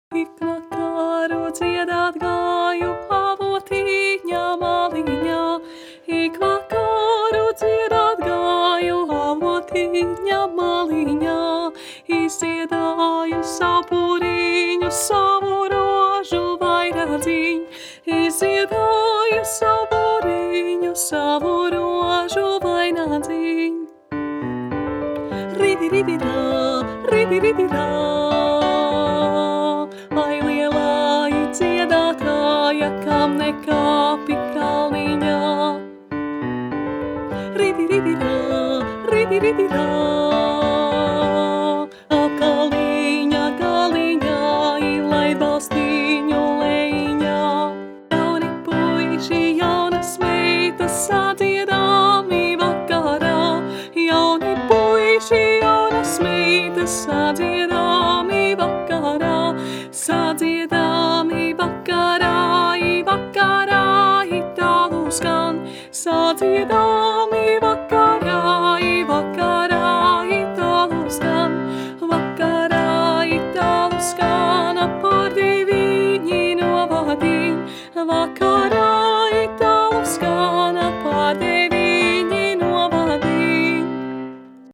Ik vakaru dziedāt gāju avotīņā maliņā. Ik vakaru dziedāt gāju avotīņā maliņā. Izdziedāju savu puriņu, savu rožu vainadziņu. Izdziedāju savu puriņu, savu rožu vainadziņu. Ridi, ridi, rā, ridi, ridi, rā. Ai lielāji dziedātāja, kam nekāpi kalniņā. Ridi, ridi, rā, ridi, ridi, rā. Ap kalniņa galiņā, lai balstiņu lejiņā. Jauni puiši, jaunas meitas, sadziedāmi vakarā. Jauni puiši, jaunas meitas, sadziedāmi vakarā. Sadziedāmi vakarā, vakarā, itālu skan. Sadziedāmi vakarā, vakarā, itālu skan. Vakarā, itālu skan, par diviņi novadiņ. Vakarā.